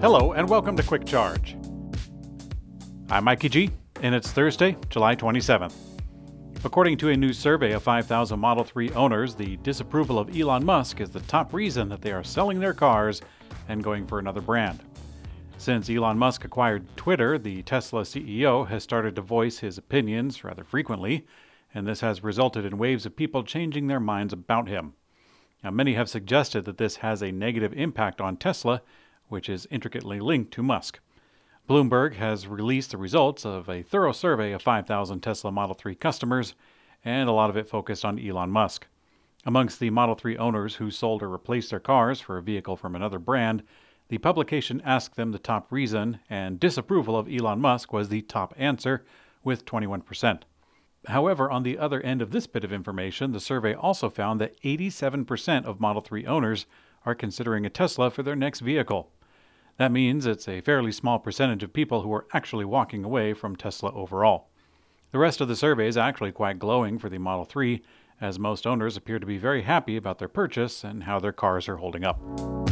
Hello and welcome to Quick Charge. I'm Mikey G, and it's Thursday, July 27th. According to a new survey of 5,000 Model 3 owners, the disapproval of Elon Musk is the top reason that they are selling their cars and going for another brand. Since Elon Musk acquired Twitter, the Tesla CEO has started to voice his opinions rather frequently, and this has resulted in waves of people changing their minds about him. Now, many have suggested that this has a negative impact on Tesla, which is intricately linked to Musk. Bloomberg has released the results of a thorough survey of 5,000 Tesla Model 3 customers, and a lot of it focused on Elon Musk. Amongst the Model 3 owners who sold or replaced their cars for a vehicle from another brand, the publication asked them the top reason, and disapproval of Elon Musk was the top answer, with 21%. However, on the other end of this bit of information, the survey also found that 87% of Model 3 owners are considering a Tesla for their next vehicle. That means it's a fairly small percentage of people who are actually walking away from Tesla overall. The rest of the survey is actually quite glowing for the Model 3, as most owners appear to be very happy about their purchase and how their cars are holding up.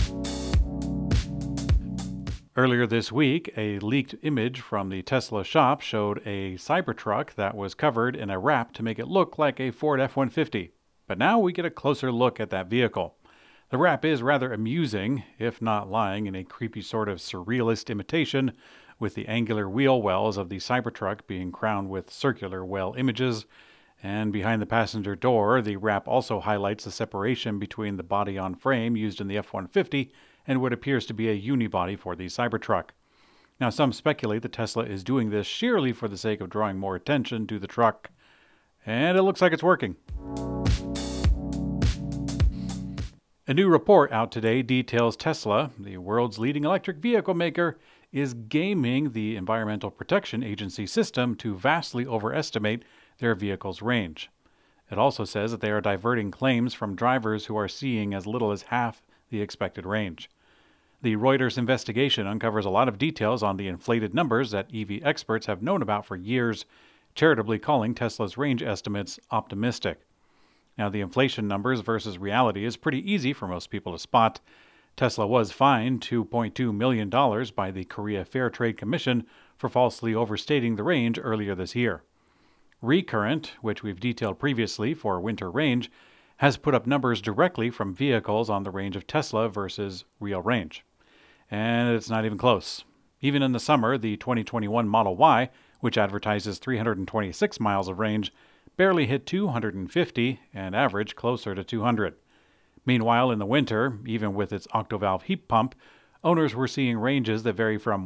Earlier this week, a leaked image from the Tesla shop showed a Cybertruck that was covered in a wrap to make it look like a Ford F-150. But now we get a closer look at that vehicle. The wrap is rather amusing, if not lying in a creepy sort of surrealist imitation, with the angular wheel wells of the Cybertruck being crowned with circular well images, and behind the passenger door, the wrap also highlights the separation between the body-on-frame used in the F-150 and what appears to be a unibody for the Cybertruck. Now, some speculate that Tesla is doing this sheerly for the sake of drawing more attention to the truck, and it looks like it's working. A new report out today details Tesla, the world's leading electric vehicle maker, is gaming the Environmental Protection Agency system to vastly overestimate their vehicle's range. It also says that they are diverting claims from drivers who are seeing as little as half the expected range. The Reuters investigation uncovers a lot of details on the inflated numbers that EV experts have known about for years, charitably calling Tesla's range estimates optimistic. Now, the inflation numbers versus reality is pretty easy for most people to spot. Tesla was fined $2.2 million by the Korea Fair Trade Commission for falsely overstating the range earlier this year. Recurrent, which we've detailed previously for winter range, has put up numbers directly from vehicles on the range of Tesla versus real range. And it's not even close. Even in the summer, the 2021 Model Y, which advertises 326 miles of range, barely hit 250 and averaged closer to 200. Meanwhile, in the winter, even with its octovalve heat pump, owners were seeing ranges that vary from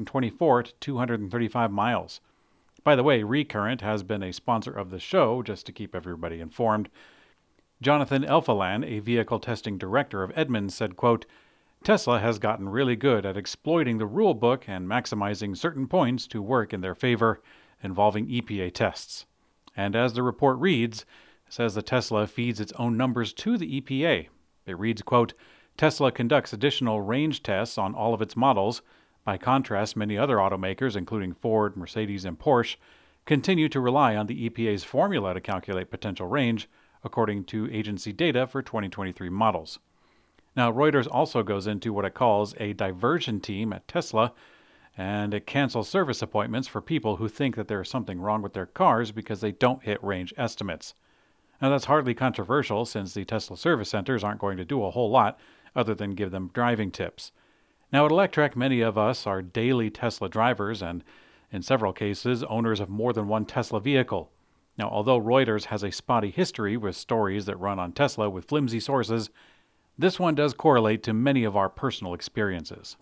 124 to 235 miles. By the way, Recurrent has been a sponsor of the show, just to keep everybody informed. Jonathan Elfalan, a vehicle testing director of Edmunds, said, quote, "Tesla has gotten really good at exploiting the rule book and maximizing certain points to work in their favor, involving EPA tests." And as the report reads, it says that Tesla feeds its own numbers to the EPA. It reads, quote, "Tesla conducts additional range tests on all of its models. By contrast, many other automakers, including Ford, Mercedes, and Porsche, continue to rely on the EPA's formula to calculate potential range, according to agency data for 2023 models." Now, Reuters also goes into what it calls a diversion team at Tesla, and it cancels service appointments for people who think that there is something wrong with their cars because they don't hit range estimates. Now, that's hardly controversial since the Tesla service centers aren't going to do a whole lot other than give them driving tips. Now, at Electrek, many of us are daily Tesla drivers and, in several cases, owners of more than one Tesla vehicle. Now, although Reuters has a spotty history with stories that run on Tesla with flimsy sources, this one does correlate to many of our personal experiences.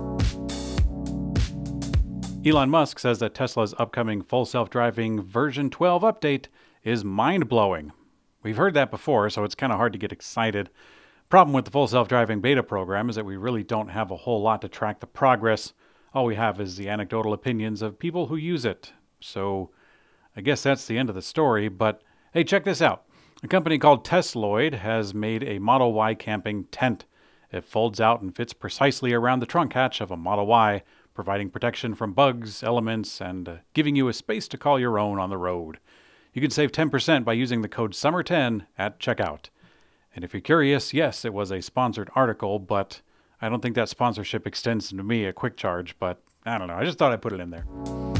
Elon Musk says that Tesla's upcoming full self-driving version 12 update is mind-blowing. We've heard that before, so it's kind of hard to get excited. Problem with the full self-driving beta program is that we really don't have a whole lot to track the progress. All we have is the anecdotal opinions of people who use it. So I guess that's the end of the story, but hey, check this out. A company called Tesloid has made a Model Y camping tent. It folds out and fits precisely around the trunk hatch of a Model Y, providing protection from bugs, elements, and giving you a space to call your own on the road. You can save 10% by using the code SUMMER10 at checkout. And if you're curious, yes, it was a sponsored article, but I don't think that sponsorship extends to me at Quick Charge, but I don't know. I just thought I'd put it in there.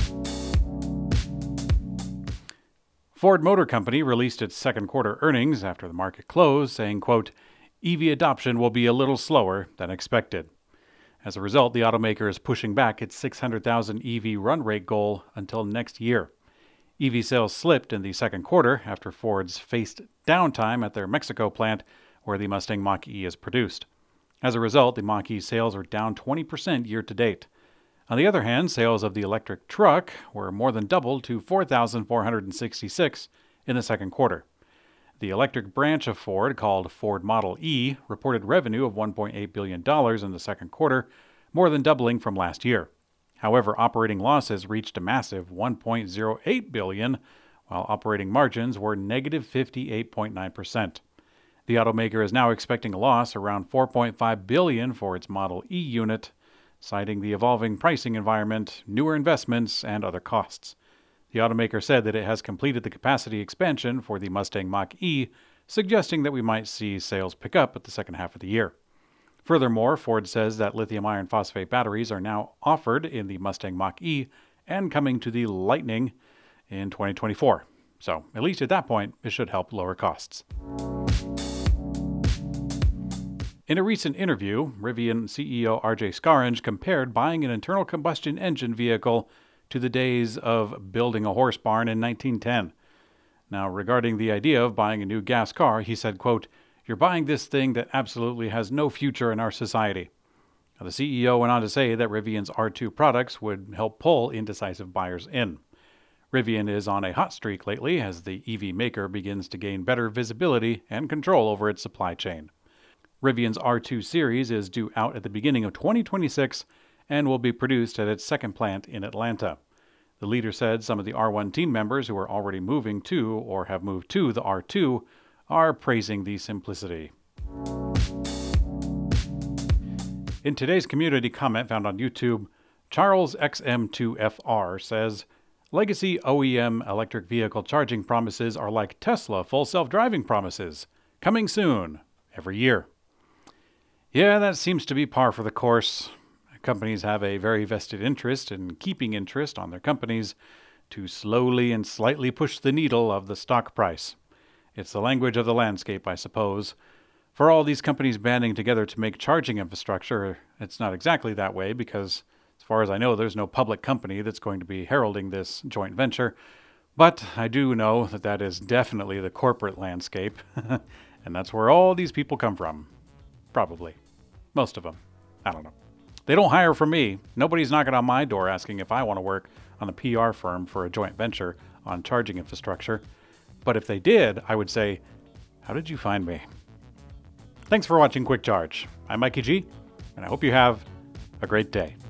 Ford Motor Company released its second quarter earnings after the market closed, saying, quote, EV adoption will be a little slower than expected. As a result, the automaker is pushing back its 600,000 EV run rate goal until next year. EV sales slipped in the second quarter after Ford's faced downtime at their Mexico plant where the Mustang Mach-E is produced. As a result, the Mach-E sales are down 20% year to date. On the other hand, sales of the electric truck were more than doubled to 4,466 in the second quarter. The electric branch of Ford, called Ford Model E, reported revenue of $1.8 billion in the second quarter, more than doubling from last year. However, operating losses reached a massive $1.08 billion, while operating margins were negative 58.9%. The automaker is now expecting a loss around $4.5 billion for its Model E unit, citing the evolving pricing environment, newer investments, and other costs. The automaker said that it has completed the capacity expansion for the Mustang Mach-E, suggesting that we might see sales pick up at the second half of the year. Furthermore, Ford says that lithium iron phosphate batteries are now offered in the Mustang Mach-E and coming to the Lightning in 2024. So, at least at that point, it should help lower costs. In a recent interview, Rivian CEO RJ Scaringe compared buying an internal combustion engine vehicle to the days of building a horse barn in 1910. Now, regarding the idea of buying a new gas car, he said, quote, "You're buying this thing that absolutely has no future in our society." Now, the CEO went on to say that Rivian's R2 products would help pull indecisive buyers in. Rivian is on a hot streak lately as the EV maker begins to gain better visibility and control over its supply chain. Rivian's R2 series is due out at the beginning of 2026 and will be produced at its second plant in Atlanta. The leader said some of the R1 team members who are already moving to or have moved to the R2 are praising the simplicity. In today's community comment found on YouTube, Charles XM2FR says, "Legacy OEM electric vehicle charging promises are like Tesla full self-driving promises. Coming soon, every year." Yeah, that seems to be par for the course. Companies have a very vested interest in keeping interest on their companies to slowly and slightly push the needle of the stock price. It's the language of the landscape, I suppose. For all these companies banding together to make charging infrastructure, it's not exactly that way because, as far as I know, there's no public company that's going to be heralding this joint venture. But I do know that that is definitely the corporate landscape, and that's where all these people come from. Probably. Most of them. I don't know. They don't hire from me. Nobody's knocking on my door asking if I want to work on a PR firm for a joint venture on charging infrastructure. But if they did, I would say, how did you find me? Thanks for watching Quick Charge. I'm Mikey G, and I hope you have a great day.